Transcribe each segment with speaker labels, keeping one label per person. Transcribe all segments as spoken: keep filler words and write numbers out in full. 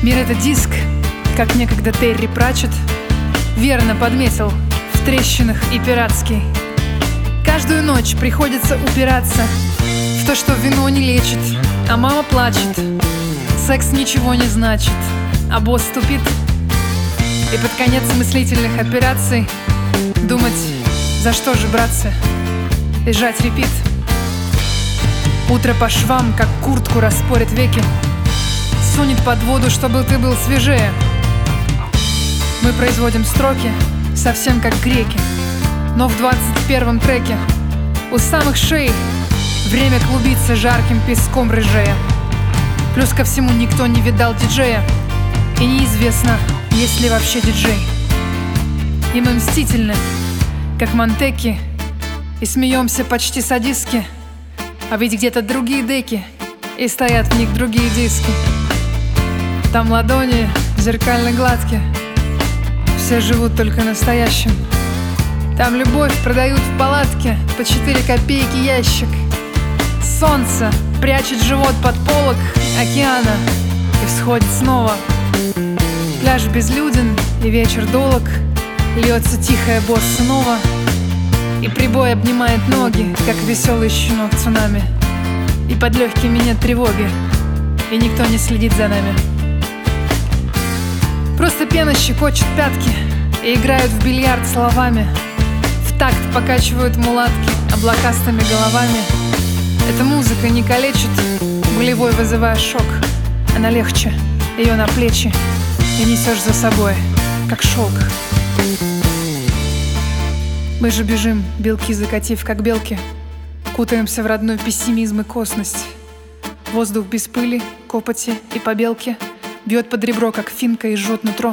Speaker 1: Мир — это диск, как некогда Терри Пратчетт верно подметил, в трещинах и пиратский. Каждую ночь приходится упираться в то, что вино не лечит, а мама плачет. Секс ничего не значит, а босс тупит. И под конец мыслительных операций думать, за что же браться, и жать репит. Утро по швам, как куртку распорит веки, сунет под воду, чтобы ты был свежее. Мы производим строки, совсем как греки, но в двадцать первом треке у самых шеи время клубится жарким песком рыжея. Плюс ко всему никто не видал диджея, и неизвестно, есть ли вообще диджей. И мы мстительны, как Монтеки, и смеемся почти садистски. А ведь где-то другие деки, и стоят в них другие диски. Там ладони зеркально гладкие, все живут только настоящим. Там любовь продают в палатке по четыре копейки ящик. Солнце прячет живот под полог океана и всходит снова. Пляж безлюден и вечер долог, льется тихая босса нова, и прибой обнимает ноги, как веселый щенок цунами. И под легкими нет тревоги, и никто не следит за нами. Просто пена щекочет пятки и играют в бильярд словами. В такт покачивают мулатки облакастыми головами. Эта музыка не калечит, болевой вызывая шок. Она легче, ее на плечи, и несешь за собой, как шелк. Мы же бежим, белки закатив, как белки, кутаемся в родной пессимизм и косность. Воздух без пыли, копоти и побелки бьет под ребро, как финка, и жжет нутро.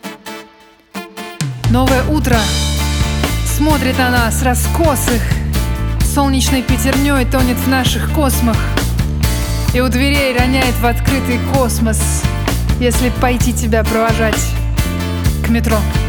Speaker 1: Новое утро смотрит на нас раскосых, солнечной пятерней тонет в наших космах и у дверей роняет в открытый космос, если пойти тебя провожать к метро.